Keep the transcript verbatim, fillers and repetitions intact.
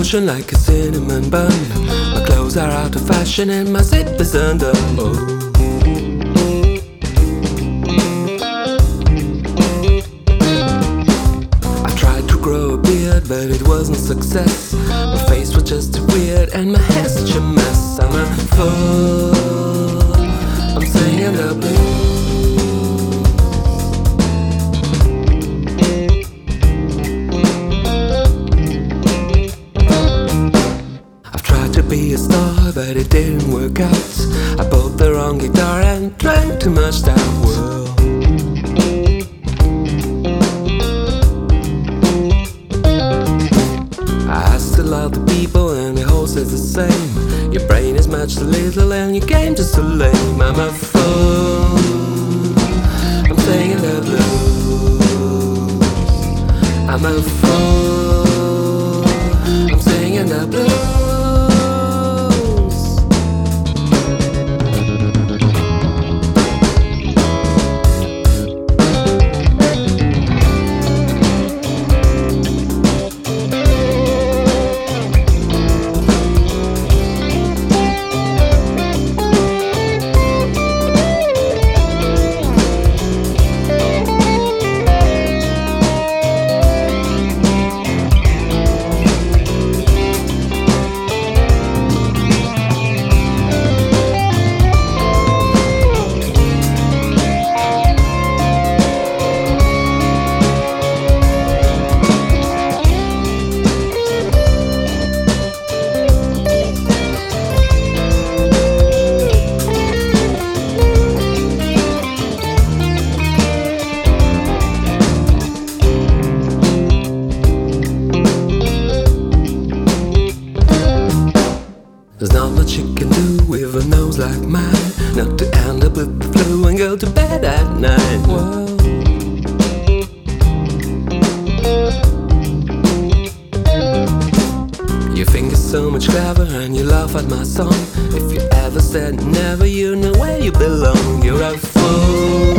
motion like a cinnamon bun. My clothes are out of fashion and my zip is undone. Oh. Grow a beard, but it wasn't success. My face was just weird and my hair's such a mess. I'm a fool, I'm singing the blues. I've tried to be a star, but it didn't work out. I bought the wrong guitar and drank too much that world. Love the people and the whole says the same. Your brain is much too little and your game just so lame. I'm a fool, I'm singing the blues. I'm a fool, I'm singing the blues. There's not much you can do with a nose like mine, not to end up with the flu and go to bed at night. Whoa. You think you're so much clever and you laugh at my song. If you ever said never, you know where you belong. You're a fool,